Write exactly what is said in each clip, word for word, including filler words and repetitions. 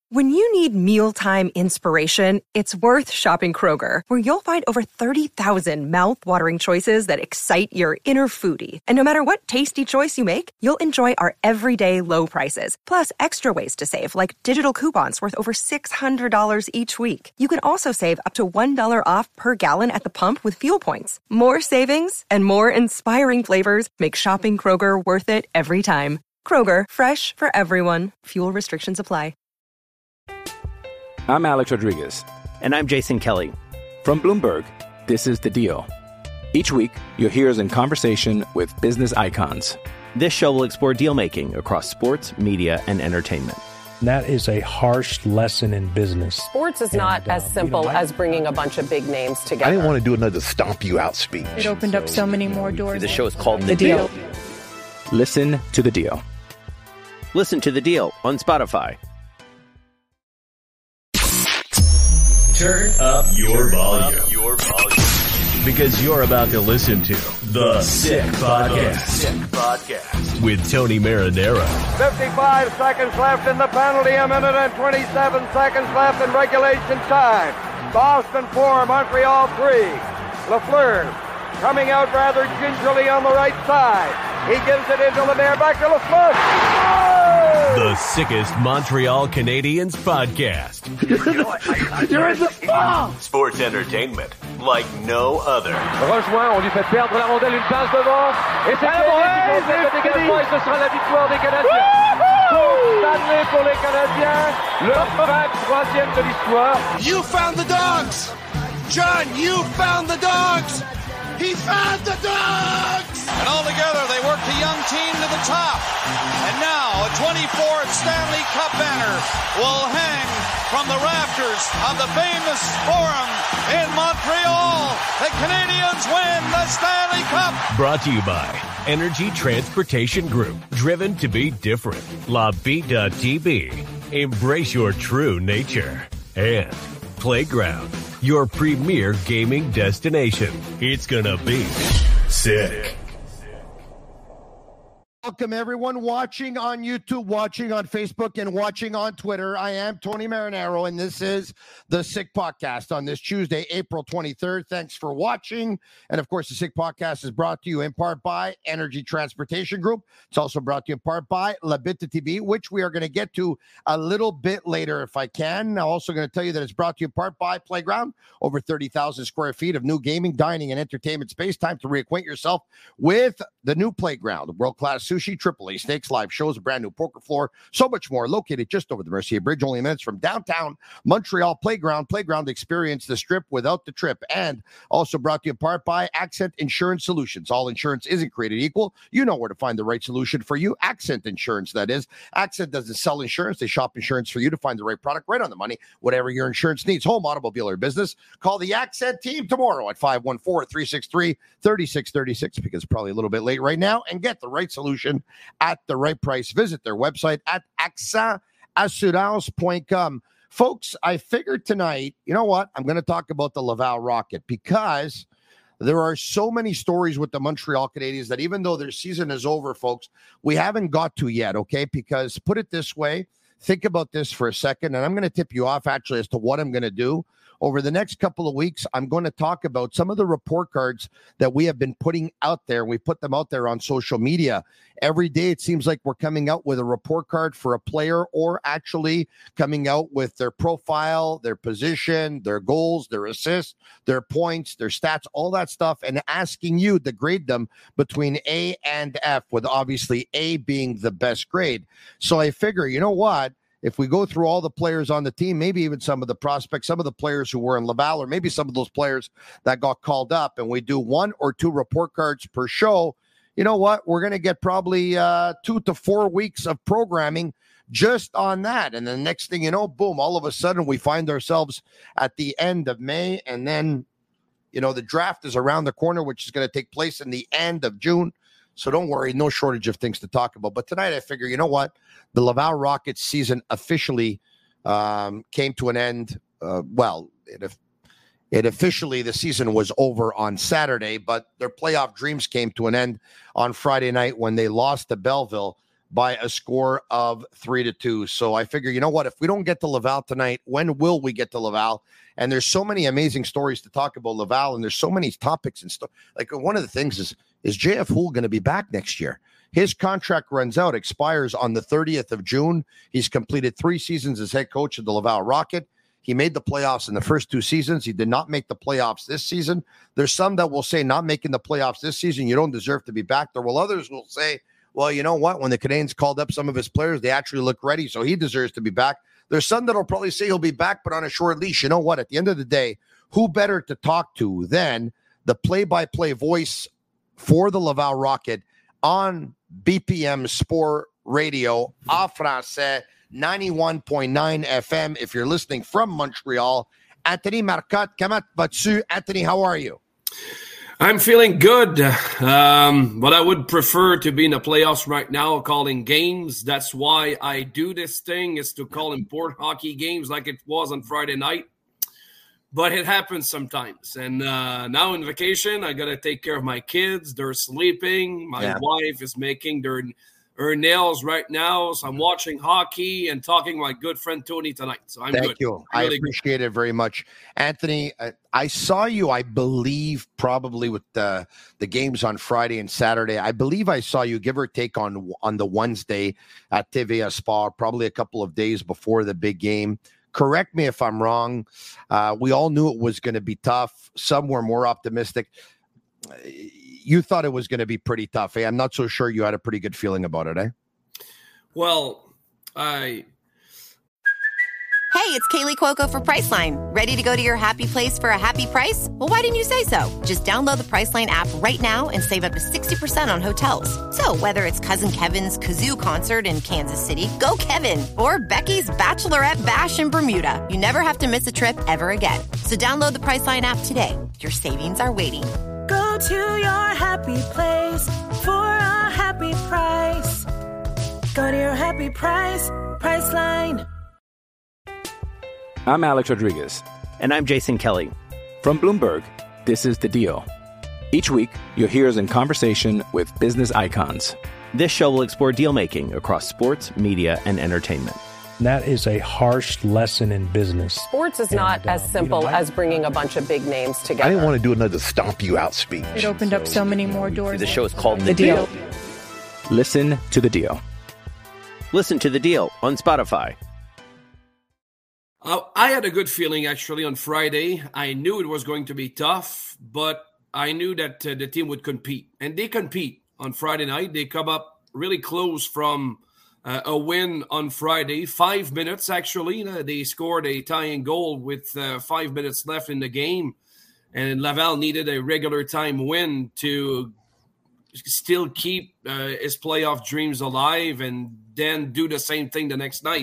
When you need mealtime inspiration, it's worth shopping Kroger, where you'll find over thirty thousand mouth-watering choices that excite your inner foodie. And no matter what tasty choice you make, you'll enjoy our everyday low prices, plus extra ways to save, like digital coupons worth over six hundred dollars each week. You can also save up to one dollar off per gallon at the pump with fuel points. More savings and more inspiring flavors make shopping Kroger worth it every time. Kroger, fresh for everyone. Fuel restrictions apply. I'm Alex Rodriguez. And I'm Jason Kelly. From Bloomberg, this is The Deal. Each week, you'll hear us in conversation with business icons. This show will explore deal-making across sports, media, and entertainment. That is a harsh lesson in business. Sports is and, not uh, as simple you know, I, as bringing a bunch of big names together. I didn't want to do another stomp you out speech. It opened up so many more doors. The show is called The, the deal. deal. Listen to The Deal. Listen to The Deal on Spotify. Turn up your volume. Up your volume. Because you're about to listen to The Sick Podcast. Sick Podcast. With Tony Marinaro. fifty-five seconds left in the penalty, a minute and twenty-seven seconds left in regulation time. Boston four, Montreal three. Lafleur coming out rather gingerly on the right side. He gives it into Lemaire, back to Lafleur. Oh! The sickest Montreal Canadiens podcast. You're in the ball! Sports entertainment like no other. Rejoint, on lui fait perdre la rondelle, une passe devant. Et c'est le dégagement, et ce sera la victoire des Canadiens. Coupe Stanley pour les Canadiens. Le vingt-troisième de l'histoire. You found the dogs! John, you found the dogs! He found the dogs! And all together, they worked a young team to the top. And now, a twenty-fourth Stanley Cup banner will hang from the rafters of the famous Forum in Montreal. The Canadiens win the Stanley Cup. Brought to you by Energy Transportation Group. Driven to be different. La Vida T V. Embrace your true nature. And Playground, your premier gaming destination. It's gonna be sick. Welcome, everyone watching on YouTube, watching on Facebook, and watching on Twitter. I am Tony Marinaro, and this is the Sick Podcast on this Tuesday, April twenty-third. Thanks for watching. And, of course, the Sick Podcast is brought to you in part by Energy Transportation Group. It's also brought to you in part by La Bita T V, which we are going to get to a little bit later if I can. I'm also going to tell you that it's brought to you in part by Playground. Over thirty thousand square feet of new gaming, dining, and entertainment space. Time to reacquaint yourself with the new Playground, world-class sushi, Triple A Steaks, live shows, a brand new poker floor, so much more. Located just over the Mercier Bridge, only minutes from downtown Montreal. Playground, Playground, experience the strip without the trip. And also brought to you in part by Accent Insurance Solutions. All insurance isn't created equal. You know where to find the right solution for you. Accent Insurance, that is. Accent doesn't sell insurance. They shop insurance for you to find the right product right on the money, whatever your insurance needs, home, automobile, or business. Call the Accent team tomorrow at five one four, three six three, three six three six because it's probably a little bit late right now, and get the right solution at the right price. Visit their website at accent assurance dot com. Folks, I figured tonight, you know what? I'm going to talk about the Laval Rocket because there are so many stories with the Montreal Canadiens that even though their season is over, folks, we haven't got to yet, okay? Because put it this way, think about this for a second, and I'm going to tip you off actually as to what I'm going to do. Over the next couple of weeks, I'm going to talk about some of the report cards that we have been putting out there. We put them out there on social media. Every day, it seems like we're coming out with a report card for a player or actually coming out with their profile, their position, their goals, their assists, their points, their stats, all that stuff, and asking you to grade them between A and F, with obviously A being the best grade. So I figure, you know what? If we go through all the players on the team, maybe even some of the prospects, some of the players who were in Laval, or maybe some of those players that got called up, and we do one or two report cards per show, you know what? We're going to get probably uh, two to four weeks of programming just on that. And the next thing you know, boom, all of a sudden we find ourselves at the end of May, and then, you know, the draft is around the corner, which is going to take place in the end of June. So don't worry, no shortage of things to talk about. But tonight I figure, you know what? The Laval Rockets season officially um, came to an end. Uh, well, it, it officially, the season was over on Saturday, but their playoff dreams came to an end on Friday night when they lost to Belleville by a score of three to two. So I figure, you know what? If we don't get to Laval tonight, when will we get to Laval? And there's so many amazing stories to talk about Laval, and there's so many topics and stuff. Like one of the things is, is J F Houle going to be back next year? His contract runs out, expires on the thirtieth of June. He's completed three seasons as head coach of the Laval Rocket. He made the playoffs in the first two seasons. He did not make the playoffs this season. There's some that will say not making the playoffs this season, you don't deserve to be back there. Well, others will say, well, you know what? When the Canadiens called up some of his players, they actually look ready, so he deserves to be back. There's some that will probably say he'll be back, but on a short leash. You know what? At the end of the day, who better to talk to than the play-by-play voice for the Laval Rocket on B P M Sport Radio en français, ninety-one point nine F M. If you're listening from Montreal, Anthony Marcotte, comment vas-tu? Anthony, how are you? I'm feeling good, um, but I would prefer to be in the playoffs right now calling games. That's why I do this thing, is to call important hockey games like it was on Friday night. But it happens sometimes. And uh, now in vacation, I got to take care of my kids. They're sleeping. My yeah. wife is making their her nails right now. So I'm watching hockey and talking to my good friend Tony tonight. So I'm Thank good. you. I'm really I appreciate good. it very much. Anthony, I, I saw you, I believe, probably with the, the games on Friday and Saturday. I believe I saw you, give or take, on, on the Wednesday at T V A Sport, probably a couple of days before the big game. Correct me if I'm wrong. Uh, we all knew it was going to be tough. Some were more optimistic. You thought it was going to be pretty tough. Eh? I'm not so sure you had a pretty good feeling about it, eh? Well, I... Hey, it's Kaylee Cuoco for Priceline. Ready to go to your happy place for a happy price? Well, why didn't you say so? Just download the Priceline app right now and save up to sixty percent on hotels. So whether it's Cousin Kevin's Kazoo Concert in Kansas City, go Kevin, or Becky's Bachelorette Bash in Bermuda, you never have to miss a trip ever again. So download the Priceline app today. Your savings are waiting. Go to your happy place for a happy price. Go to your happy price, Priceline. I'm Alex Rodriguez. And I'm Jason Kelly. From Bloomberg, this is The Deal. Each week, you'll hear us in conversation with business icons. This show will explore deal-making across sports, media, and entertainment. That is a harsh lesson in business. Sports is not and, as uh, simple you know, as bringing a bunch of big names together. I didn't want to do another stomp you out speech. It opened so, up so many more doors. The show is called The, the deal. deal. Listen to The Deal. Listen to The Deal on Spotify. Uh, I had a good feeling, actually, on Friday. I knew it was going to be tough, but I knew that uh, the team would compete. And they compete on Friday night. They come up really close from uh, a win on Friday. Five minutes, actually. Uh, they scored a tying goal with uh, five minutes left in the game. And Laval needed a regular time win to still keep uh, his playoff dreams alive and then do the same thing the next night.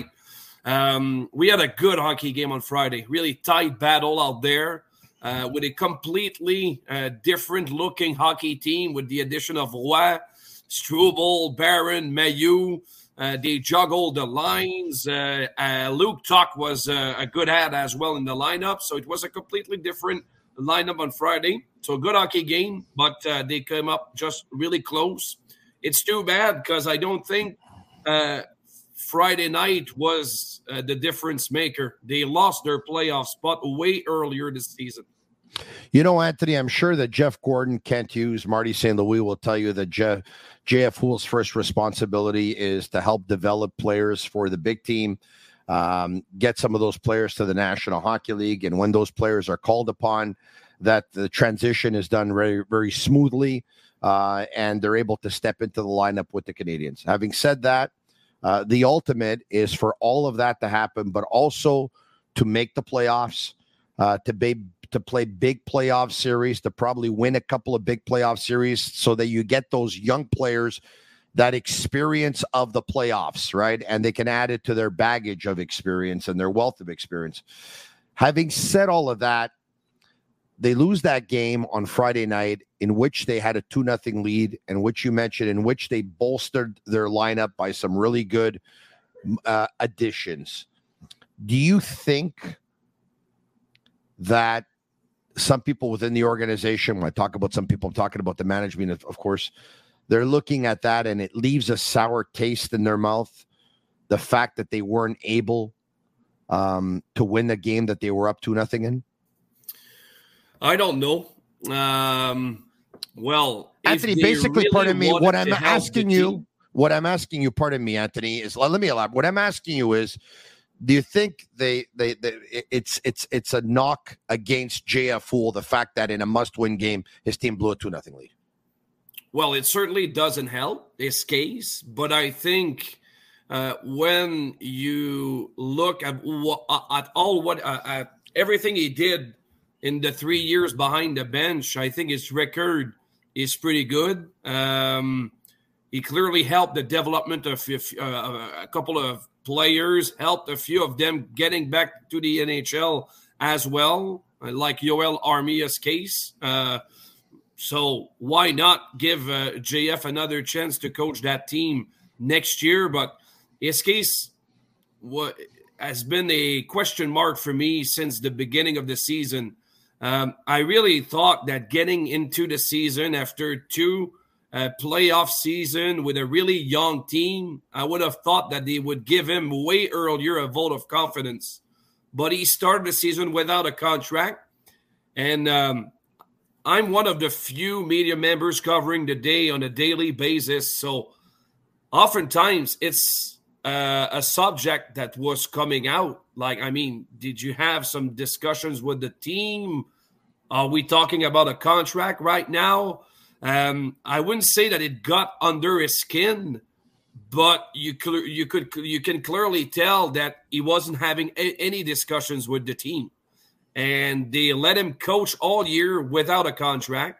Um, we had a good hockey game on Friday, really tight battle out there uh, with a completely uh, different looking hockey team with the addition of Roy, Struble, Barron, Mailloux. Uh, they juggled the lines. Uh, uh, Luke Tuck was uh, a good ad as well in the lineup. So it was a completely different lineup on Friday. So a good hockey game, but uh, they came up just really close. It's too bad because I don't think uh, – Friday night was uh, the difference maker. They lost their playoff spot way earlier this season. You know, Anthony, I'm sure that Jeff Gordon, Kent Hughes, Marty Saint Louis will tell you that Jeff, J F Houle's first responsibility is to help develop players for the big team, um, get some of those players to the National Hockey League. And when those players are called upon, that the transition is done very, very smoothly, uh, and they're able to step into the lineup with the Canadiens. Having said that, Uh, the ultimate is for all of that to happen, but also to make the playoffs, uh, to be to play big playoff series, to probably win a couple of big playoff series so that you get those young players that experience of the playoffs, right? And they can add it to their baggage of experience and their wealth of experience. Having said all of that, they lose that game on Friday night in which they had a two nothing lead, and which you mentioned, in which they bolstered their lineup by some really good uh, additions. Do you think that some people within the organization, when I talk about some people, I'm talking about the management, of, of course, they're looking at that and it leaves a sour taste in their mouth. The fact that they weren't able um, to win the game that they were up to nothing in? I don't know. Um, well, Anthony, basically, really pardon me, what I'm asking you, team, what I'm asking you, pardon me, Anthony, is let me elaborate. What I'm asking you is, do you think they, they, they it's it's it's a knock against J F Houle, the fact that in a must-win game, his team blew a two nothing lead? Well, it certainly doesn't help his case, but I think uh, when you look at what, at all what uh, at everything he did in the three years behind the bench, I think his record is pretty good. Um, he clearly helped the development of uh, a couple of players, helped a few of them getting back to the N H L as well, like Yoel Armia's case. Uh, so why not give uh, J F another chance to coach that team next year? But his case what, has been a question mark for me since the beginning of the season. Um, I really thought that getting into the season after two uh, playoff season with a really young team, I would have thought that they would give him way earlier a vote of confidence. But he started the season without a contract. And um, I'm one of the few media members covering the day on a daily basis. So oftentimes it's uh, a subject that was coming out. Like, I mean, did you have some discussions with the team? Are we talking about a contract right now? Um, I wouldn't say that it got under his skin, but you could, you could, you can clearly tell that he wasn't having a, any discussions with the team, and they let him coach all year without a contract.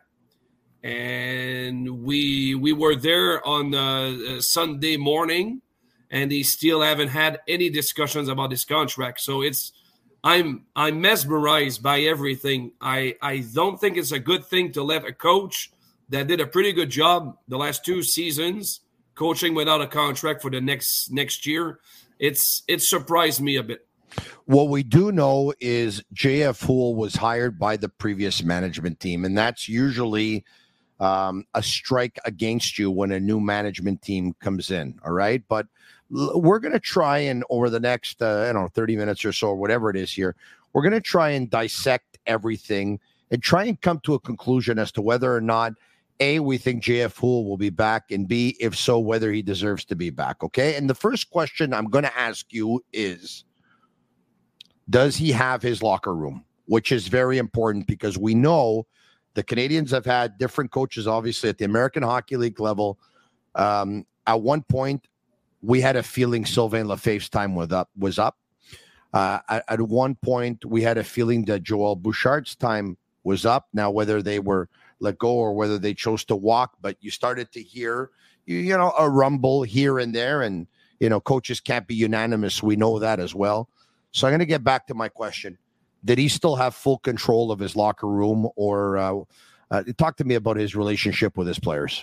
And we we were there on uh, Sunday morning, and they still haven't had any discussions about his contract. So it's I'm I'm mesmerized by everything. I, I don't think it's a good thing to let a coach that did a pretty good job the last two seasons coaching without a contract for the next next year. It's it surprised me a bit. What we do know is J F Houle was hired by the previous management team, and that's usually um, a strike against you when a new management team comes in. All right, but we're going to try and over the next, uh, I don't know, thirty minutes or so, or whatever it is here, we're going to try and dissect everything and try and come to a conclusion as to whether or not, A, we think J F Houle will be back, and B, if so, whether he deserves to be back, okay? And the first question I'm going to ask you is, does he have his locker room? Which is very important because we know the Canadians have had different coaches, obviously, at the American Hockey League level. Um, at one point, we had a feeling Sylvain Lefebvre's time was up. Was up. Uh, at, at one point, we had a feeling that Joel Bouchard's time was up. Now, whether they were let go or whether they chose to walk, but you started to hear, you, you know, a rumble here and there. And, you know, coaches can't be unanimous. We know that as well. So I'm going to get back to my question. Did he still have full control of his locker room, or uh, uh, talk to me about his relationship with his players?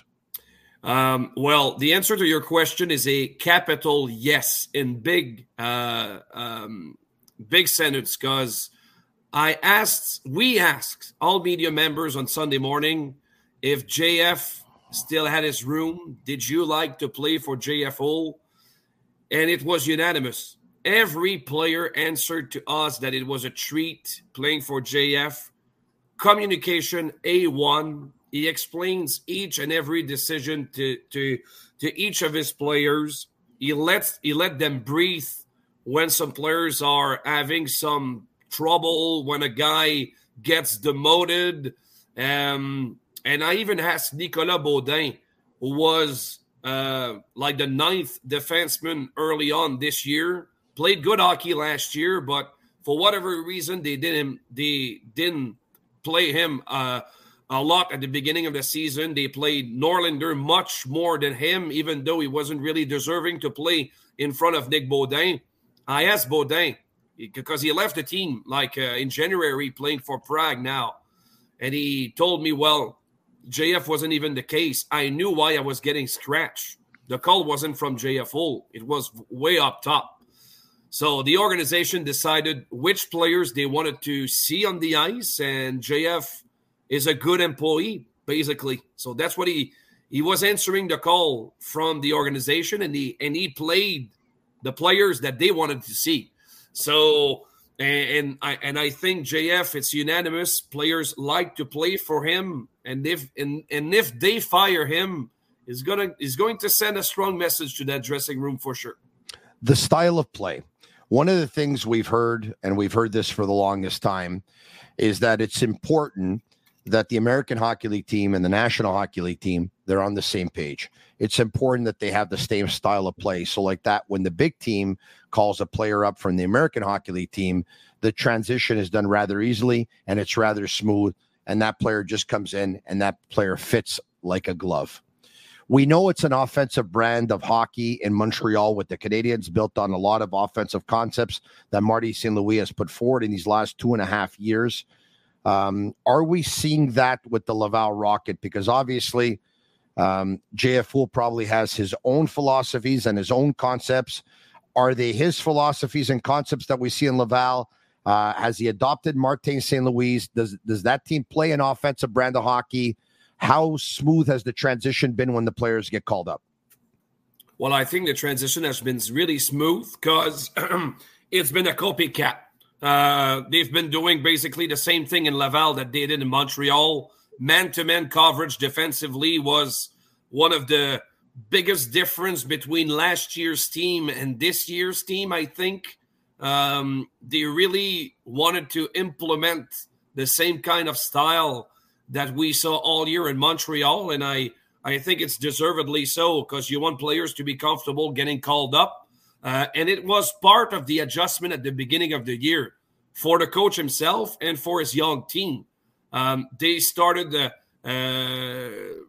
Um, well, the answer to your question is a capital yes in big, uh, um, big sentence, because I asked, we asked all media members on Sunday morning if J F still had his room. Did you like to play for J F Houle? And it was unanimous. Every player answered to us that it was a treat playing for J F. Communication A one. He explains each and every decision to, to, to each of his players. He lets he let them breathe when some players are having some trouble, when a guy gets demoted. Um, and I even asked Nicolas Baudin, who was uh, like the ninth defenseman early on this year, played good hockey last year, but for whatever reason, they didn't they didn't play him uh, a lot at the beginning of the season. They played Norlinder much more than him, even though he wasn't really deserving to play in front of Nick Baudin. I asked Baudin, because he left the team like uh, in January playing for Prague now, and he told me, well, J F wasn't even the case. I knew why I was getting scratched. The call wasn't from J F Houle. It was way up top. So the organization decided which players they wanted to see on the ice, and J F is a good employee, basically. So that's what he he was answering the call from the organization, and he and he played the players that they wanted to see. So, and, and I and I think J F, it's unanimous. Players like to play for him, and if and, and if they fire him, is gonna is going to send a strong message to that dressing room for sure. The style of play. One of the things we've heard, and we've heard this for the longest time, is that it's important that the American Hockey League team and the National Hockey League team, they're on the same page. It's important that they have the same style of play. So like that, when the big team calls a player up from the American Hockey League team, the transition is done rather easily and it's rather smooth. And that player just comes in and that player fits like a glove. We know it's an offensive brand of hockey in Montreal with the Canadiens, built on a lot of offensive concepts that Marty Saint Louis has put forward in these last two and a half years. Um, are we seeing that with the Laval Rocket? Because obviously um, J F Houle probably has his own philosophies and his own concepts. Are they his philosophies and concepts that we see in Laval? Uh, has he adopted Martin Saint Louis? Does, does that team play an offensive brand of hockey? How smooth has the transition been when the players get called up? Well, I think the transition has been really smooth because it's been a copycat. Uh, they've been doing basically the same thing in Laval that they did in Montreal. Man-to-man coverage defensively was one of the biggest difference between last year's team and this year's team, I think. Um, they really wanted to implement the same kind of style that we saw all year in Montreal, and I, I think it's deservedly so because you want players to be comfortable getting called up. Uh, and it was part of the adjustment at the beginning of the year for the coach himself and for his young team. Um, they started uh, uh,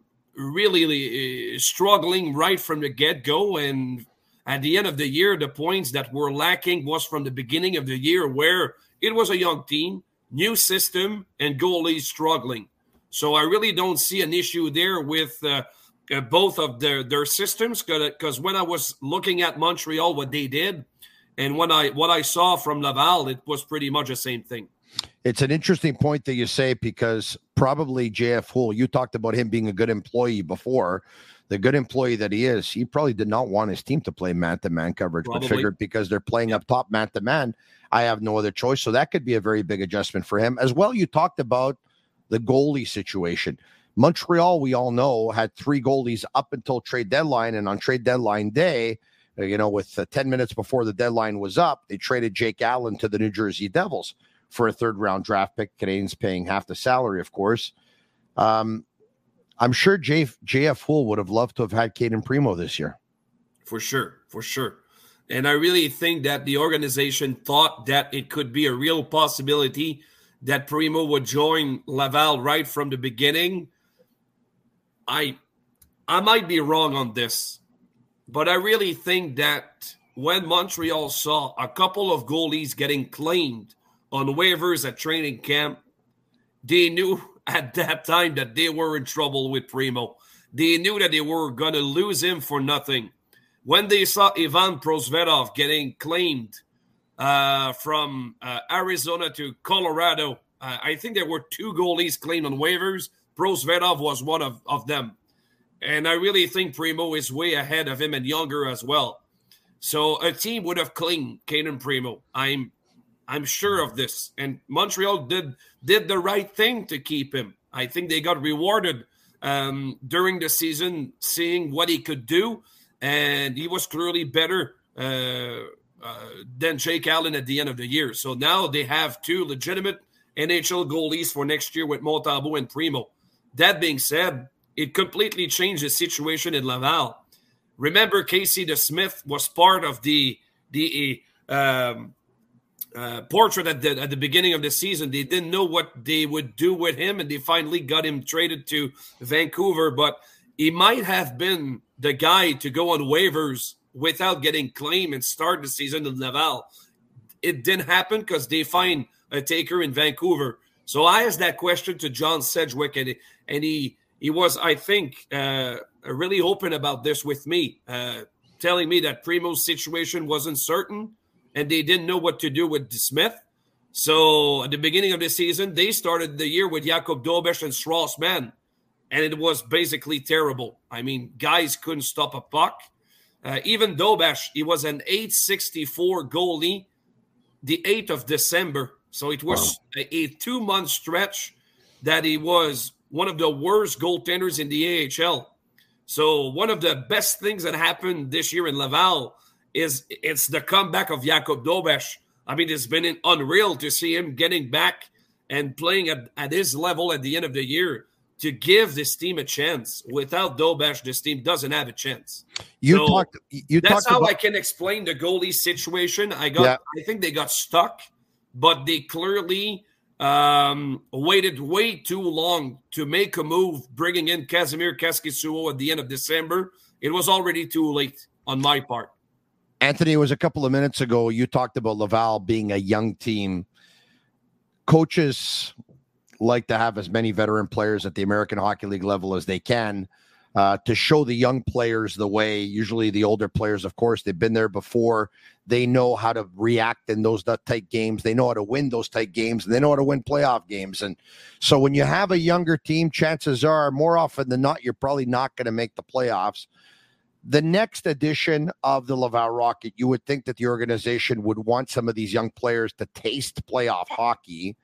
really uh, struggling right from the get-go, and at the end of the year, the points that were lacking was from the beginning of the year where it was a young team, new system, and goalies struggling. So I really don't see an issue there with uh, uh, both of their, their systems, because when I was looking at Montreal, what they did, and when I what I saw from Laval, it was pretty much the same thing. It's an interesting point that you say, because probably J F Houle, you talked about him being a good employee before. The good employee that he is, he probably did not want his team to play man-to-man coverage, probably. But figured because they're playing up top man-to-man, I have no other choice. So that could be a very big adjustment for him. As well, you talked about the goalie situation. Montreal, we all know, had three goalies up until trade deadline. And on trade deadline day, you know, with uh, ten minutes before the deadline was up, they traded Jake Allen to the New Jersey Devils for a third round draft pick. Canadians paying half the salary, of course. Um, I'm sure J- JF Houle would have loved to have had Caden Primo this year. For sure, for sure. And I really think that the organization thought that it could be a real possibility that Primo would join Laval right from the beginning. I I might be wrong on this, but I really think that when Montreal saw a couple of goalies getting claimed on waivers at training camp, they knew at that time that they were in trouble with Primo. They knew that they were going to lose him for nothing. When they saw Ivan Prosvetov getting claimed uh, from uh, Arizona to Colorado, uh, I think there were two goalies claimed on waivers. Prosvetov was one of, of them. And I really think Primo is way ahead of him and younger as well. So a team would have claimed Caden Primo. I'm I'm sure of this. And Montreal did did the right thing to keep him. I think they got rewarded um, during the season, seeing what he could do. And he was clearly better uh, uh, than Jake Allen at the end of the year. So now they have two legitimate N H L goalies for next year with Montembeault and Primo. That being said, it completely changed the situation in Laval. Remember, Casey DeSmith was part of the the um, uh, portrait at the, at the beginning of the season. They didn't know what they would do with him, and they finally got him traded to Vancouver. But he might have been the guy to go on waivers without getting claimed and start the season in Laval. It didn't happen because they find a taker in Vancouver. So I asked that question to John Sedgwick, and, and he he was, I think, uh, really open about this with me, uh, telling me that Primo's situation wasn't certain and they didn't know what to do with Smith. So at the beginning of the season, they started the year with Jakob Dobesch and Strauss Mann. and it was basically terrible. I mean, guys couldn't stop a puck. Uh, even Dobesh, he was an eight sixty-four goalie the eighth of December. So it was wow. a, a two-month stretch that he was one of the worst goaltenders in the A H L. So one of the best things that happened this year in Laval is it's the comeback of Jakub Dobesh. I mean, it's been unreal to see him getting back and playing at, at his level at the end of the year to give this team a chance. Without Dobesh, this team doesn't have a chance. You so talked. You that's talked how about- I can explain the goalie situation. I got. Yeah. I think they got stuck, but they clearly um, waited way too long to make a move, bringing in Casimir Kaskisuo at the end of December. It was already too late on my part. Anthony, it was a couple of minutes ago. You talked about Laval being a young team. Coaches like to have as many veteran players at the American Hockey League level as they can uh, to show the young players the way. Usually the older players, of course, they've been there before. They know how to react in those tight games. They know how to win those tight games, and they know how to win playoff games. And so when you have a younger team, chances are more often than not, you're probably not going to make the playoffs. The next edition of the Laval Rocket, you would think that the organization would want some of these young players to taste playoff hockey.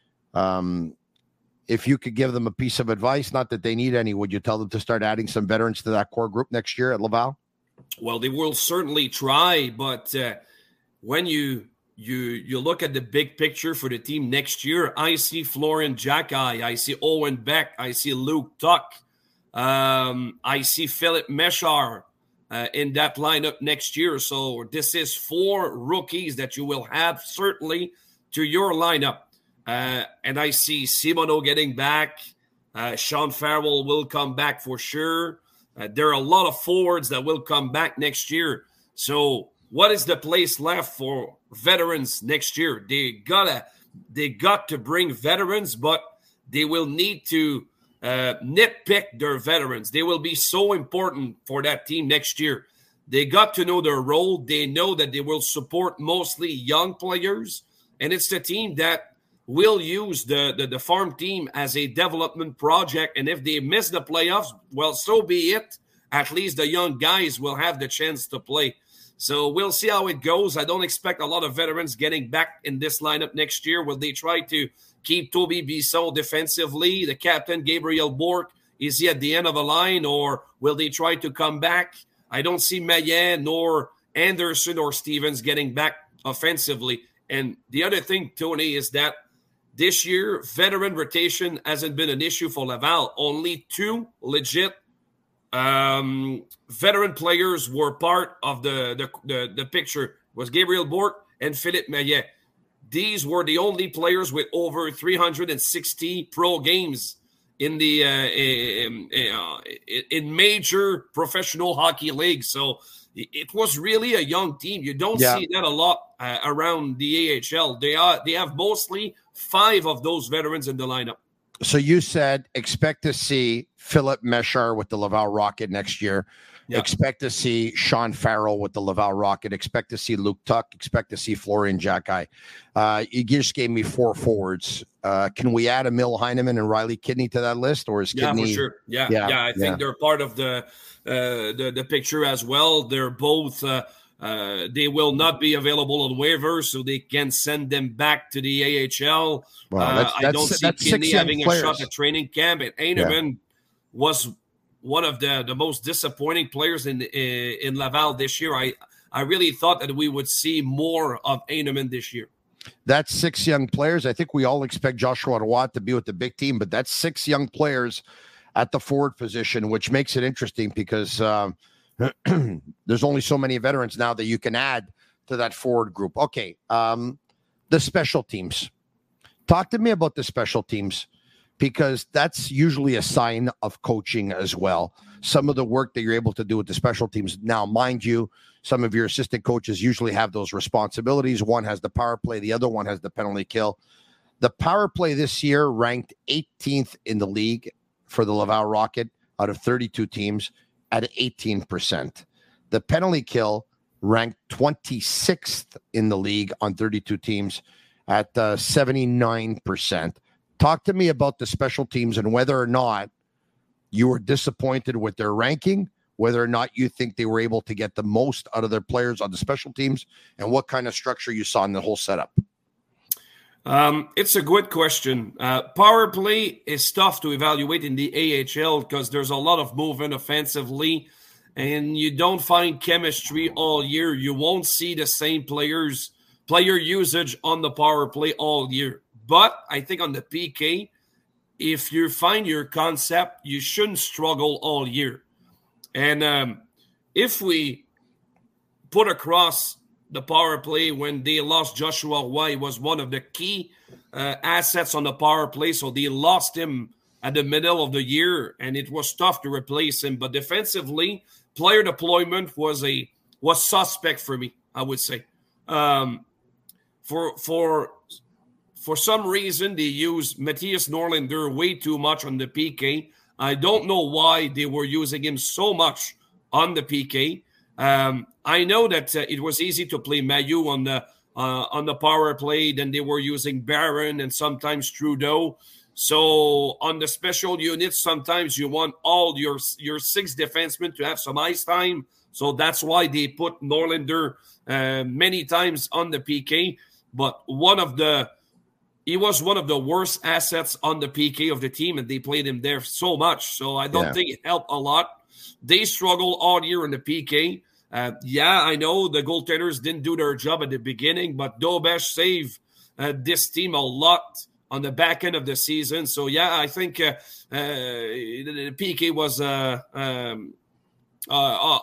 Um, if you could give them a piece of advice, not that they need any, would you tell them to start adding some veterans to that core group next year at Laval? Well, they will certainly try, but uh, when you you you look at the big picture for the team next year, I see Florian Jackai, I see Owen Beck, I see Luke Tuck, um, I see Philip Meshar uh, in that lineup next year. So this is four rookies that you will have certainly to your lineup. Uh, and I see Simoneau getting back. Uh, Sean Farrell will come back for sure. Uh, there are a lot of forwards that will come back next year. So what is the place left for veterans next year? They gotta, they got to bring veterans, but they will need to uh, nitpick their veterans. They will be so important for that team next year. They got to know their role. They know that they will support mostly young players, and it's the team that will use the, the, the farm team as a development project. And if they miss the playoffs, well, so be it. At least the young guys will have the chance to play. So we'll see how it goes. I don't expect a lot of veterans getting back in this lineup next year. Will they try to keep Toby Bisson defensively? The captain, Gabriel Bourque, is he at the end of the line, or will they try to come back? I don't see Maillet nor Anderson or Stevens getting back offensively. And the other thing, Tony, is that this year, veteran rotation hasn't been an issue for Laval. Only two legit um, veteran players were part of the, the, the, the picture. It was Gabriel Bourque and Philippe Maillet. These were the only players with over three hundred sixty pro games in the uh, in, in major professional hockey leagues. So it was really a young team. You don't yeah. see that a lot uh, around the A H L. They are they have mostly five of those veterans in the lineup. So you said expect to see Philip Meshar with the Laval Rocket next year. Yeah. Expect to see Sean Farrell with the Laval Rocket. Expect to see Luke Tuck. Expect to see Florian Jackai. Uh, you just gave me four forwards. Uh, can we add Emil Heineman and Riley Kidney to that list, or is Kidney? Yeah, for sure. Yeah, yeah. yeah I think yeah. they're part of the, uh, the the picture as well. They're both. Uh, uh, they will not be available on waivers, so they can send them back to the A H L. Wow, that's, uh, I don't see Kidney having players. a shot at training camp. And Heineman yeah. was one of the, the most disappointing players in, in in Laval this year. I I really thought that we would see more of Heineman this year. That's six young players. I think we all expect Joshua Roy to be with the big team, but that's six young players at the forward position, which makes it interesting because um, there's only so many veterans now that you can add to that forward group. Okay, um, the special teams. Talk to me about the special teams, because that's usually a sign of coaching as well. Some of the work that you're able to do with the special teams. Now, mind you, some of your assistant coaches usually have those responsibilities. One has the power play. The other one has the penalty kill. The power play this year ranked eighteenth in the league for the Laval Rocket out of thirty-two teams at eighteen percent. The penalty kill ranked twenty-sixth in the league on thirty-two teams at uh, seventy-nine percent. Talk to me about the special teams and whether or not you were disappointed with their ranking, whether or not you think they were able to get the most out of their players on the special teams, and what kind of structure you saw in the whole setup? Um, it's a good question. Uh, power play is tough to evaluate in the A H L because there's a lot of movement offensively, and you don't find chemistry all year. You won't see the same players, player usage on the power play all year. But I think on the P K, if you find your concept, you shouldn't struggle all year. And um, if we put across the power play when they lost Joshua Roy, was one of the key uh, assets on the power play. So they lost him at the middle of the year, and it was tough to replace him. But defensively, player deployment was a was suspect for me, I would say. Um, for for for some reason, they used Matthias Norlinder way too much on the P K. I don't know why they were using him so much on the P K. Um, I know that uh, it was easy to play Mailloux on the uh, on the power play. Then they were using Barron and sometimes Trudeau. So on the special units, sometimes you want all your your six defensemen to have some ice time. So that's why they put Norlinder uh, many times on the P K. But one of the he was one of the worst assets on the P K of the team, and they played him there so much. So I don't yeah. think it helped a lot. They struggled all year in the P K. Uh, yeah, I know the goaltenders didn't do their job at the beginning, but Dobesh saved uh, this team a lot on the back end of the season. So, yeah, I think uh, uh, the P K was uh, um, uh,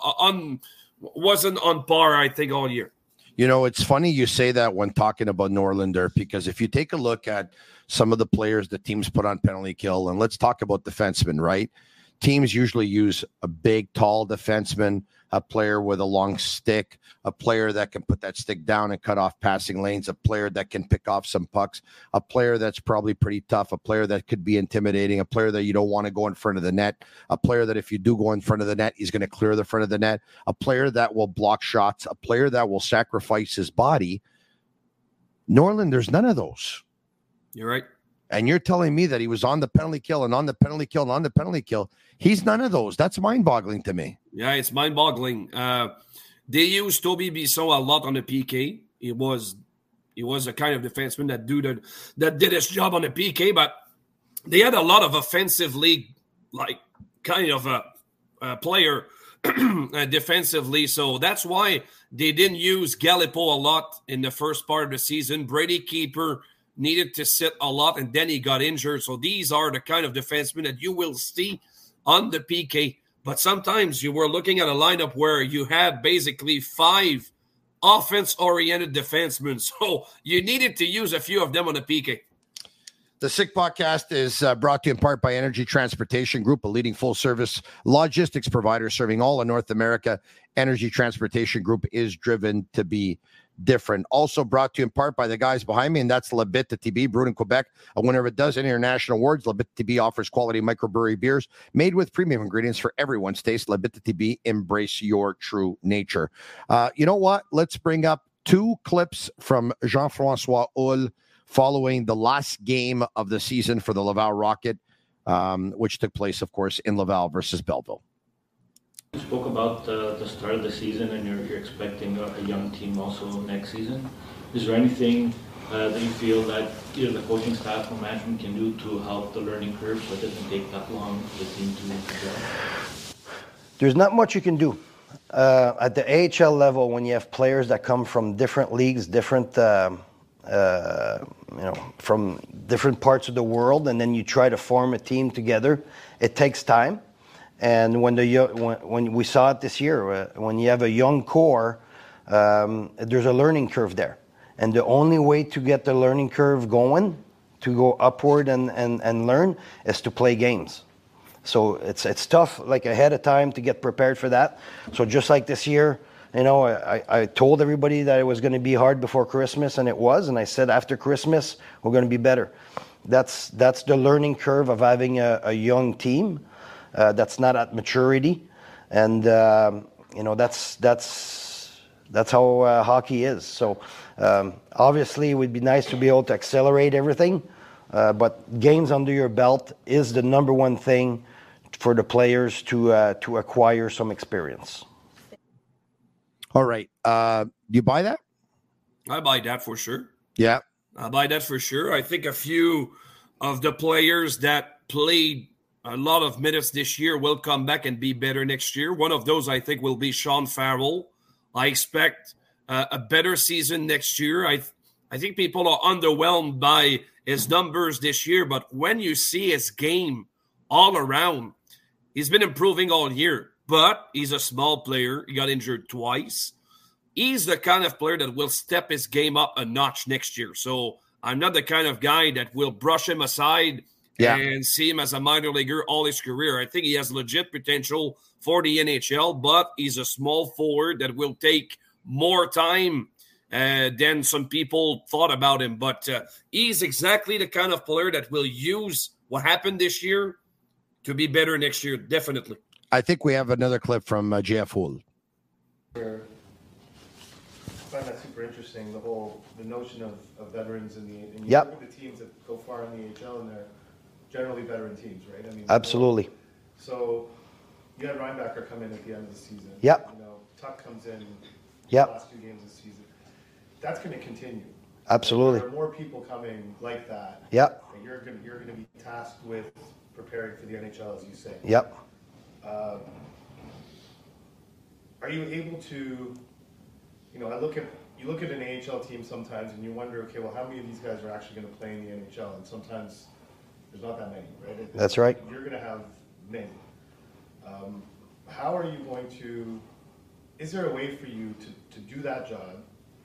on, wasn't on par, I think, all year. You know, it's funny you say that when talking about Norlinder, because if you take a look at some of the players the teams put on penalty kill, and let's talk about defensemen, right? Teams usually use a big, tall defenseman, a player with a long stick, a player that can put that stick down and cut off passing lanes, a player that can pick off some pucks, a player that's probably pretty tough, a player that could be intimidating, a player that you don't want to go in front of the net, a player that if you do go in front of the net, he's going to clear the front of the net, a player that will block shots, a player that will sacrifice his body. Norlinder, there's none of those. You're right. And you're telling me that he was on the penalty kill and on the penalty kill and on the penalty kill. He's none of those. That's mind-boggling to me. Yeah, it's mind-boggling. Uh, they used Toby Bisson a lot on the P K. He was he was a kind of defenseman that do the, that did his job on the P K, but they had a lot of offensively, like kind of a, a player uh, defensively. So that's why they didn't use Galipo a lot in the first part of the season. Brady Keeper needed to sit a lot, and then he got injured. So these are the kind of defensemen that you will see on the P K. But sometimes you were looking at a lineup where you had basically five offense-oriented defensemen. So you needed to use a few of them on the P K. The Sick Podcast is uh, brought to you in part by Energy Transportation Group, a leading full-service logistics provider serving all of North America. Energy Transportation Group is driven to be different. Also brought to you in part by the guys behind me, and that's L'Abitibi, brewed in Quebec, a winner of a dozen international awards. L'Abitibi offers quality microbrewery beers made with premium ingredients for everyone's taste. L'Abitibi, embrace your true nature. Uh, you know what? Let's bring up two clips from Jean-François Houle following the last game of the season for the Laval Rocket, um, which took place, of course, in Laval versus Belleville. You spoke about uh, the start of the season, and you're, you're expecting a, a young team also next season. Is there anything uh, that you feel that either the coaching staff or management can do to help the learning curve so it doesn't take that long for the team to develop? There's not much you can do. Uh, at the A H L level, when you have players that come from different leagues, different, uh, uh, you know, from different parts of the world, and then you try to form a team together, it takes time. And when the when, when we saw it this year, when you have a young core, um, there's a learning curve there. And the only way to get the learning curve going, to go upward and, and, and learn, is to play games. So it's it's tough, like ahead of time, to get prepared for that. So just like this year, you know, I, I told everybody that it was going to be hard before Christmas, and it was. And I said after Christmas, we're going to be better. That's that's the learning curve of having a, a young team. Uh, that's not at maturity, and um, you know that's that's that's how uh, hockey is. So um, obviously, it would be nice to be able to accelerate everything, uh, but games under your belt is the number one thing for the players to uh, to acquire some experience. All right. Uh, do you buy that? I buy that for sure. Yeah. I buy that for sure. I think a few of the players that played a lot of minutes this year will come back and be better next year. One of those, I think, will be Sean Farrell. I expect uh, a better season next year. I th- I think people are underwhelmed by his numbers this year, but when you see his game all around, he's been improving all year, but he's a small player. He got injured twice. He's the kind of player that will step his game up a notch next year. So I'm not the kind of guy that will brush him aside yeah. and see him as a minor leaguer all his career. I think he has legit potential for the N H L, but he's a small forward that will take more time uh, than some people thought about him. But uh, he's exactly the kind of player that will use what happened this year to be better next year, definitely. I think we have another clip from uh, J F Houle. I find that super interesting, the whole the notion of, of veterans in the and you yep. look at the teams that go far in the A H L and they're generally veteran teams, right? I mean, absolutely. So you had Reinbacher come in at the end of the season. Yep. You know, Tuck comes in yep. the last two games of the season. That's going to continue. Absolutely. There are more people coming like that. Yep. And you're going you're going to be tasked with preparing for the N H L, as you say. Yep. Um, are you able to? You know, I look at you look at an A H L team sometimes, and you wonder, okay, well, how many of these guys are actually going to play in the N H L? And sometimes there's not that many, right? It, That's right. You're going to have many. Um, how are you going to? Is there a way for you to, to do that job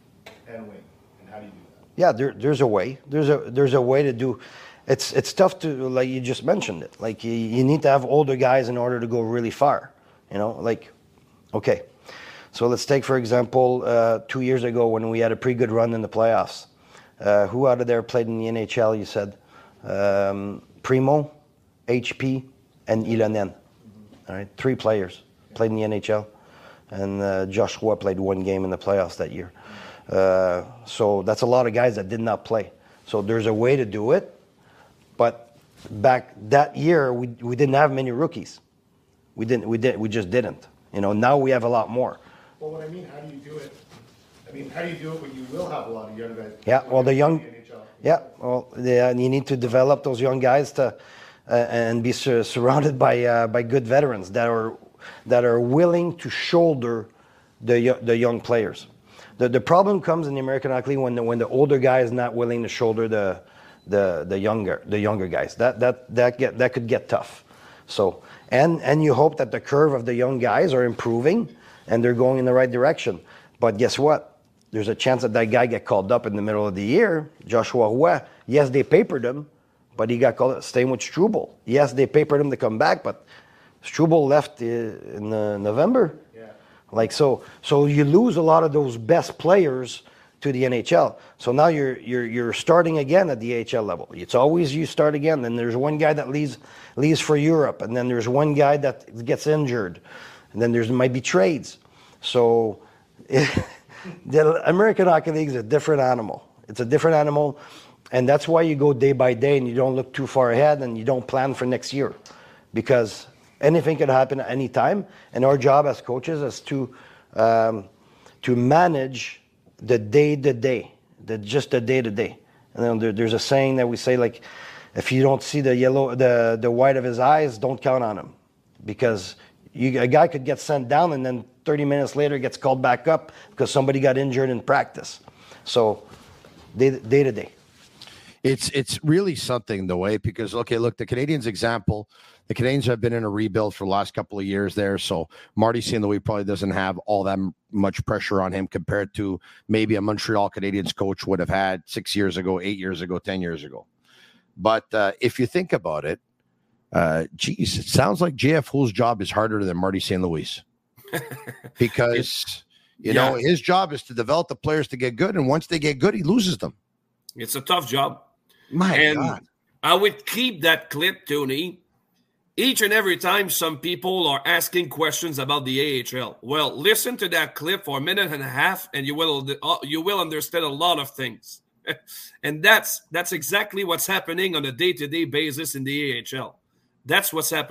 and win? And how do you do that? Yeah, there, there's a way. There's a there's a way to do. It's it's tough to, like you just mentioned it. Like you, you need to have older guys in order to go really far. You know, like okay. So let's take, for example, uh, two years ago when we had a pretty good run in the playoffs. Uh, who out of there played in the N H L, you said? Um, Primo, H P, and Ilonen. Mm-hmm. All right, three players yeah. played in the N H L. And uh, Josh Roy played one game in the playoffs that year. Uh, so that's a lot of guys that did not play. So there's a way to do it. But back that year, we we didn't have many rookies. We didn't. We did. We just didn't. You know, now we have a lot more. Well, what I mean, how do you do it? I mean, how do you do it when you will have a lot of young guys? Yeah, well, the young, yeah, well, yeah, and you need to develop those young guys to uh, and be sur- surrounded by uh, by good veterans that are that are willing to shoulder the the young players. The the problem comes in the American Hockey League when the when the older guy is not willing to shoulder the the the younger the younger guys. That that that get that could get tough. So and and you hope that the curve of the young guys are improving. And they're going in the right direction. But guess what? There's a chance that that guy get called up in the middle of the year. Joshua Roy, yes, they papered him, but he got called up. Same with Struble. Yes, they papered him to come back, but Struble left in uh, November. Yeah. Like so, so you lose a lot of those best players to the N H L. So now you're you're you're starting again at the A H L level. It's always you start again. Then there's one guy that leaves leaves for Europe, and then there's one guy that gets injured. And then there might be trades. So it, the American Hockey League is a different animal. It's a different animal. And that's why you go day by day and you don't look too far ahead and you don't plan for next year. Because anything can happen at any time. And our job as coaches is to um, to manage the day-to-day, the, just the day-to-day. And then there, there's a saying that we say, like, if you don't see the yellow, the, the white of his eyes, don't count on him. Because You, a guy could get sent down and then thirty minutes later gets called back up because somebody got injured in practice. So day, day to day. It's it's really something the way because, okay, look, the Canadiens example, the Canadiens have been in a rebuild for the last couple of years there. So Marty Saint Louis probably doesn't have all that much pressure on him compared to maybe a Montreal Canadiens coach would have had six years ago, eight years ago, ten years ago. But uh, if you think about it, Uh, geez, it sounds like J F Houle's job is harder than Marty Saint Louis because, you yeah. know, his job is to develop the players to get good. And once they get good, he loses them. It's a tough job. My and God. I would keep that clip, Tony, each and every time some people are asking questions about the A H L. Well, listen to that clip for a minute and a half and you will, you will understand a lot of things. And that's, that's exactly what's happening on a day-to-day basis in the A H L. That's what's happening.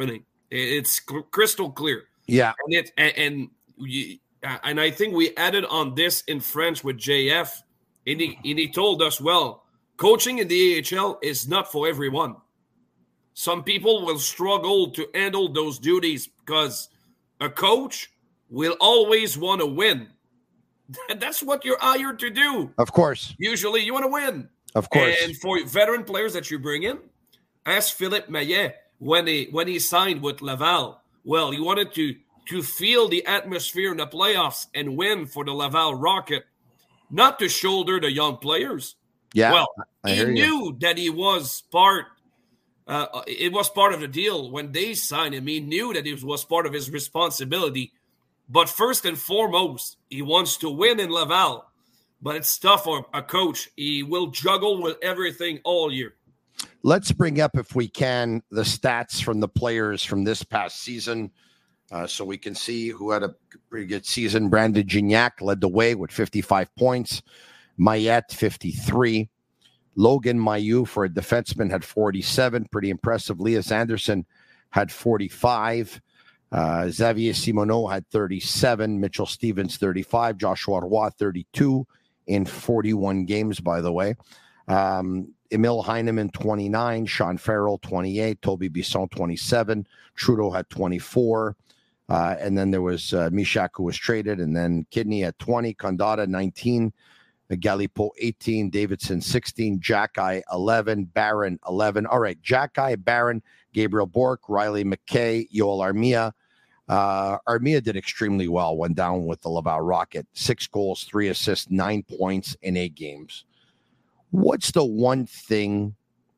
It's crystal clear. Yeah. And it and, and, we, and I think we added on this in French with J F, and he, and he told us, well, coaching in the A H L is not for everyone. Some people will struggle to handle those duties because a coach will always want to win. That's what you're hired to do. Of course. Usually you want to win. Of course. And for veteran players that you bring in, ask Philippe Maillet when he, when he signed with Laval. Well, he wanted to, to feel the atmosphere in the playoffs and win for the Laval Rocket, not to shoulder the young players. Yeah, well, I he hear knew you. that he was part uh, – it was part of the deal. When they signed him, he knew that it was part of his responsibility. But first and foremost, he wants to win in Laval. But it's tough for a coach. He will juggle with everything all year. Let's bring up, if we can, the stats from the players from this past season uh, so we can see who had a pretty good season. Brandon Gignac led the way with fifty-five points. Maillet, fifty-three. Logan Mailloux, for a defenseman, had forty-seven. Pretty impressive. Lias Anderson had forty-five. Uh, Xavier Simoneau had thirty-seven. Mitchell Stevens, thirty-five. Joshua Roy, thirty-two in forty-one games, by the way. Um, Emil Heineman, twenty-nine. Sean Farrell, twenty-eight. Toby Bisson, twenty-seven. Trudeau had twenty-four. Uh, and then there was uh, Mishak, who was traded. And then Kidney at twenty. Condata, nineteen. Galipo, eighteen. Davidson, sixteen. Jack-Eye, eleven. Barron, eleven. All right, Jack-Eye, Barron, Gabriel Bourque, Riley McKay, Yoel Armia. Uh, Armia did extremely well, went down with the Laval Rocket. Six goals, three assists, nine points in eight games. What's the one thing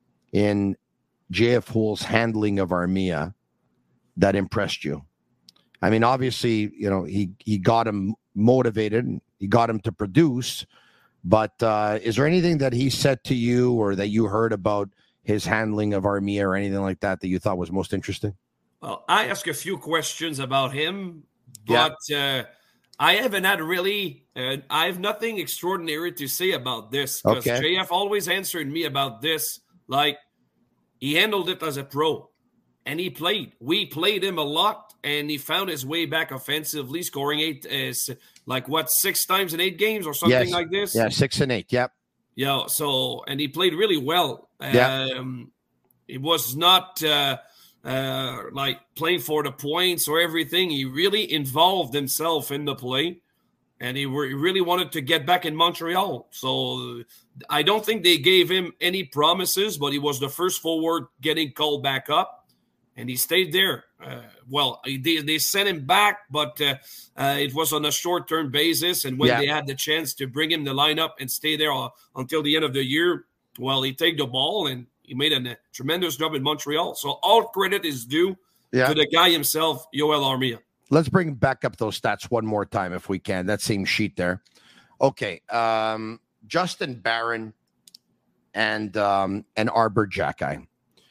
in J F Hull's handling of Armia that impressed you? I mean, obviously, you know, he, he got him motivated. He got him to produce. But uh, is there anything that he said to you or that you heard about his handling of Armia or anything like that that you thought was most interesting? Well, I asked a few questions about him, but yeah. uh, I haven't had really, uh, I have nothing extraordinary to say about this because okay. J F always answered me about this. Like, he handled it as a pro, and he played. We played him a lot, and he found his way back offensively, scoring eight, uh, like what, six times in eight games or something yes. like this? Yeah, six and eight, yep. Yeah, so, and he played really well. Yeah. Um, it was not uh, uh, like playing for the points or everything. He really involved himself in the play, and he re- really wanted to get back in Montreal. So I don't think they gave him any promises, but he was the first forward getting called back up, and he stayed there. Uh, well, they, they sent him back, but uh, uh, it was on a short-term basis, and when yeah. they had the chance to bring him the lineup and stay there uh, until the end of the year, well, he took the ball, and he made a, a tremendous job in Montreal. So all credit is due yeah. to the guy himself, Yoel Armia. Let's bring back up those stats one more time if we can. That same sheet there. Okay. Um, Justin Barron and um, and Arbor Jack-Eye.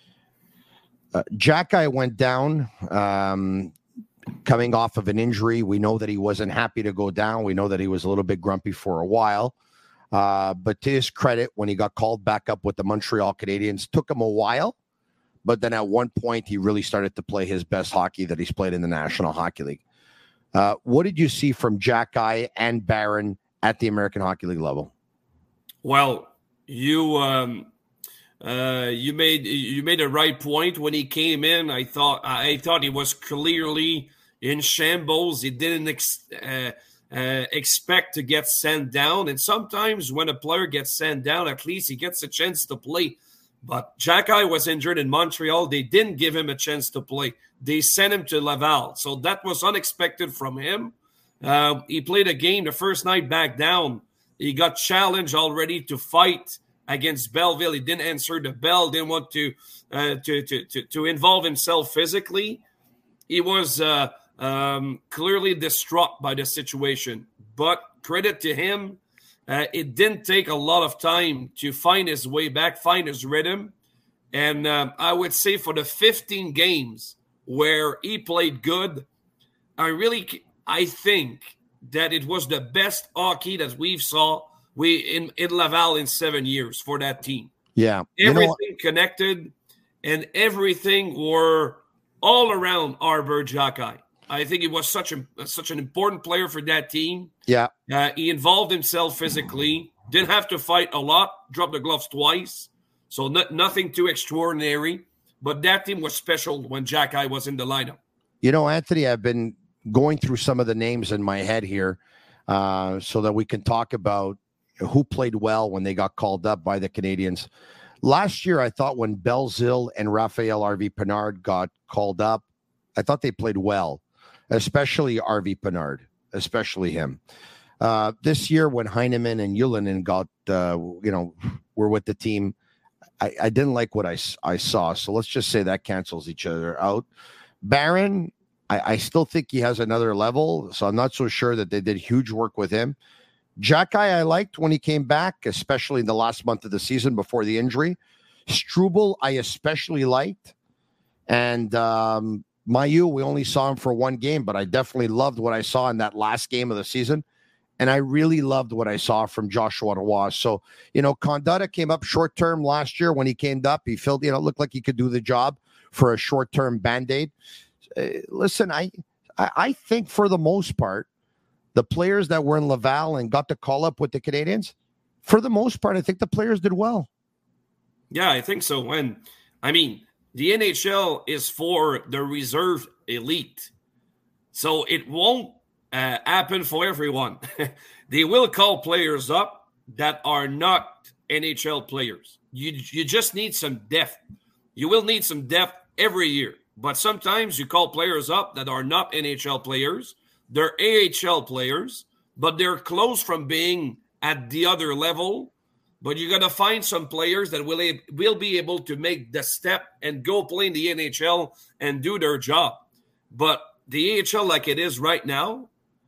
Uh, Jack-Eye went down um, coming off of an injury. We know that he wasn't happy to go down. We know that he was a little bit grumpy for a while. Uh, but to his credit, when he got called back up with the Montreal Canadiens, took him a while. But then at one point, he really started to play his best hockey that he's played in the National Hockey League. Uh, what did you see from Jack-Eye and Barron at the American Hockey League level? Well, you um, uh, you made you made a right point when he came in. I thought I thought he was clearly in shambles. He didn't ex- uh, uh, expect to get sent down, and sometimes when a player gets sent down, at least he gets a chance to play. But Jack-Eye was injured in Montreal. They didn't give him a chance to play. They sent him to Laval. So that was unexpected from him. Uh, he played a game the first night back down. He got challenged already to fight against Belleville. He didn't answer the bell, didn't want to uh, to, to, to, to involve himself physically. He was uh, um, clearly distraught by the situation. But credit to him. Uh, it didn't take a lot of time to find his way back, find his rhythm. And um, I would say for the fifteen games where he played good, I really, I think that it was the best hockey that we've saw we in, in Laval in seven years for that team. Yeah. Everything you know, connected and everything were all around Arbor Xhekaj. I think he was such a such an important player for that team. Yeah. Uh, he involved himself physically, didn't have to fight a lot, dropped the gloves twice, so no, nothing too extraordinary. But that team was special when Xhekaj was in the lineup. You know, Anthony, I've been going through some of the names in my head here uh, so that we can talk about who played well when they got called up by the Canadiens. Last year, I thought when Belzile and Raphael R V Pinard got called up, I thought they played well, especially R V Pinard, especially him. Uh, this year, when Heineman and Ylönen got, uh, you know, were with the team, I, I didn't like what I, I saw. So let's just say that cancels each other out. Barron, I, I still think he has another level, so I'm not so sure that they did huge work with him. Xhekaj, I liked when he came back, especially in the last month of the season before the injury. Struble, I especially liked. And um, Mailloux, we only saw him for one game, but I definitely loved what I saw in that last game of the season. And I really loved what I saw from Joshua Roy. So, you know, Condotta came up short-term last year when he came up. He felt, you know, looked like he could do the job for a short-term Band-Aid. Uh, listen, I, I I think for the most part, the players that were in Laval and got the call up with the Canadiens, for the most part, I think the players did well. Yeah, I think so. And I mean, the N H L is for the reserve elite. So it won't uh, happen for everyone. They will call players up that are not N H L players. You, you just need some depth. You will need some depth every year. But sometimes you call players up that are not N H L players. They're A H L players, but they're close from being at the other level. But you got to find some players that will, will be able to make the step and go play in the N H L and do their job. But the A H L, like it is right now,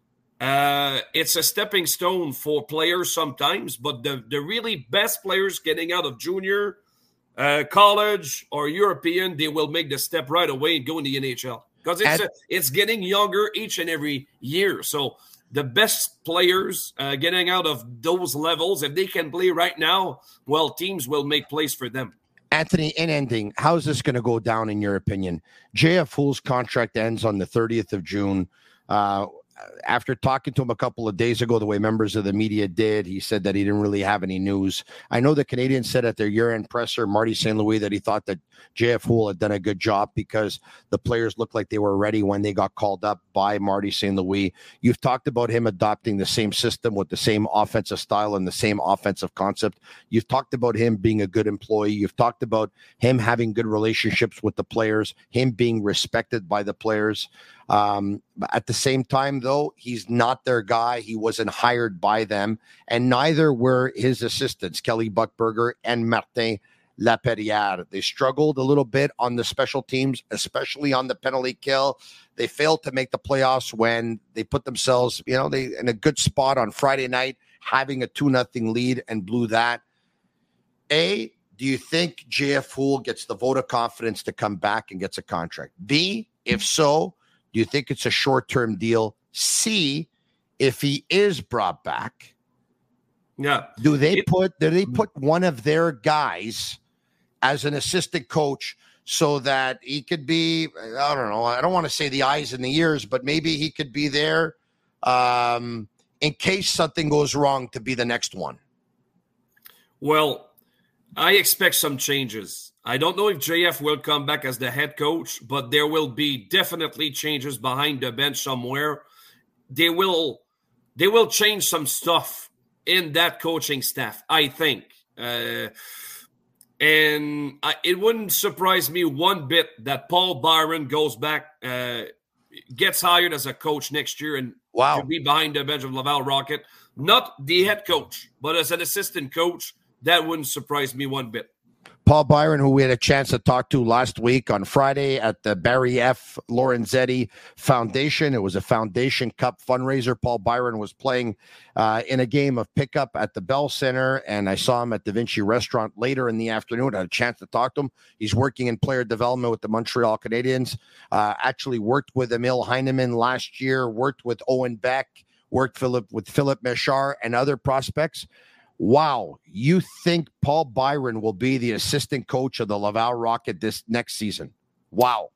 uh, it's a stepping stone for players sometimes. But the, the really best players getting out of junior, uh, college, or European, they will make the step right away and go in the N H L. Because it's, a, it's getting younger each and every year. So the best players uh, getting out of those levels, if they can play right now, well, teams will make plays for them. Anthony, in ending, how's this going to go down in your opinion? J F Houle's contract ends on the thirtieth of June. Uh, after talking to him a couple of days ago, the way members of the media did, he said that he didn't really have any news. I know the Canadiens said at their year-end presser, Marty Saint Louis, that he thought that J F Houle had done a good job because the players looked like they were ready when they got called up by Marty Saint Louis. You've talked about him adopting the same system with the same offensive style and the same offensive concept. You've talked about him being a good employee. You've talked about him having good relationships with the players, him being respected by the players. Um, at the same time, though, he's not their guy. He wasn't hired by them, and neither were his assistants, Kelly Buchberger and Martin Laperrière. They struggled a little bit on the special teams, especially on the penalty kill. They failed to make the playoffs when they put themselves, you know, they in a good spot on Friday night, having a two nothing lead and blew that. A, do you think J F Houle gets the vote of confidence to come back and gets a contract? B, if so, do you think it's a short-term deal? C, if he is brought back, yeah, do they it, put do they put one of their guys as an assistant coach so that he could be, I don't know, I don't want to say the eyes and the ears, but maybe he could be there um, in case something goes wrong to be the next one? Well, I expect some changes. I don't know if J F will come back as the head coach, but there will be definitely changes behind the bench somewhere. They will, they will change some stuff in that coaching staff, I think. Uh, and I, it wouldn't surprise me one bit that Paul Byron goes back, uh, gets hired as a coach next year and wow. to be behind the bench of Laval Rocket. Not the head coach, but as an assistant coach, that wouldn't surprise me one bit. Paul Byron, who we had a chance to talk to last week on Friday at the Barry F. Lorenzetti Foundation. It was a Foundation Cup fundraiser. Paul Byron was playing uh, in a game of pickup at the Bell Center, and I saw him at Da Vinci Restaurant later in the afternoon. I had a chance to talk to him. He's working in player development with the Montreal Canadiens. Uh, actually worked with Emil Heineman last year, worked with Owen Beck, worked Philip with Philip Mechard and other prospects. Wow, you think Paul Byron will be the assistant coach of the Laval Rocket this next season? Wow.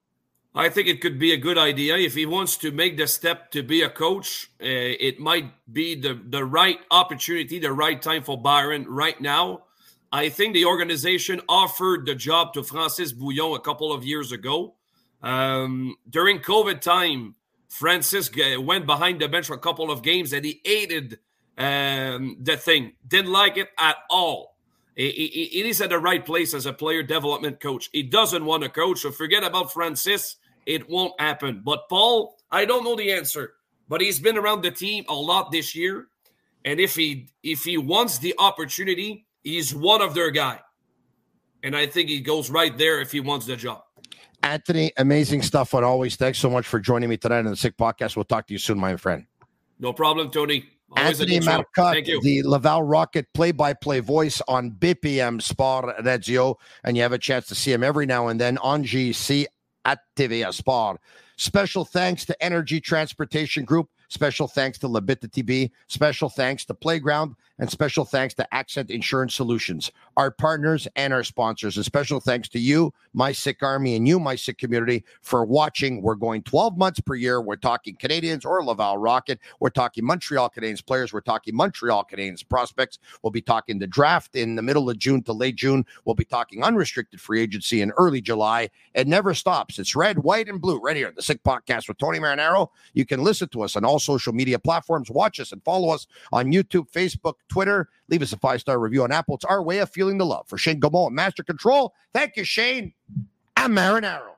I think it could be a good idea. If he wants to make the step to be a coach, uh, it might be the, the right opportunity, the right time for Byron right now. I think the organization offered the job to Francis Bouillon a couple of years ago. Um, during COVID time, Francis went behind the bench for a couple of games and he hated um, the thing. Didn't like it at all. He, he, he is at the right place as a player development coach. He doesn't want to coach, so forget about Francis. It won't happen. But Paul, I don't know the answer, but he's been around the team a lot this year. And if he if he wants the opportunity, he's one of their guy. And I think he goes right there if he wants the job. Anthony, amazing stuff on always. Thanks so much for joining me tonight on the Sick Podcast. We'll talk to you soon, my friend. No problem, Tony. Always Anthony Marcotte, the Laval Rocket play-by-play voice on B P M Sport Radio, and you have a chance to see him every now and then on G C at T V A Sport. Special thanks to Energy Transportation Group. Special thanks to Labita T B. Special thanks to Playground. And special thanks to Accent Insurance Solutions, our partners and our sponsors. A special thanks to you, my Sick Army, and you, my Sick community, for watching. We're going twelve months per year. We're talking Canadians or Laval Rocket. We're talking Montreal Canadiens players. We're talking Montreal Canadiens prospects. We'll be talking the draft in the middle of June to late June. We'll be talking unrestricted free agency in early July. It never stops. It's red, white, and blue right here, the Sick Podcast with Tony Marinaro. You can listen to us on all social media platforms. Watch us and follow us on YouTube, Facebook, Twitter. Leave us a five-star review on Apple. It's our way of feeling the love. For Shane Gaumont and Master Control, thank you, Shane. I'm Marinaro.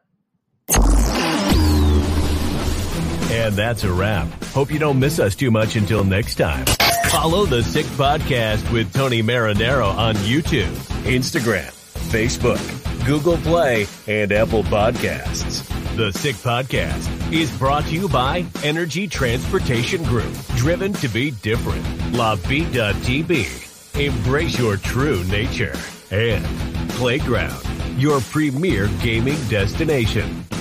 And that's a wrap. Hope you don't miss us too much until next time. Follow the Sick Podcast with Tony Marinaro on YouTube, Instagram, Facebook, Google Play, and Apple Podcasts. The Sick Podcast is brought to you by Energy Transportation Group, driven to be different. La Vida T B, embrace your true nature. And Playground, your premier gaming destination.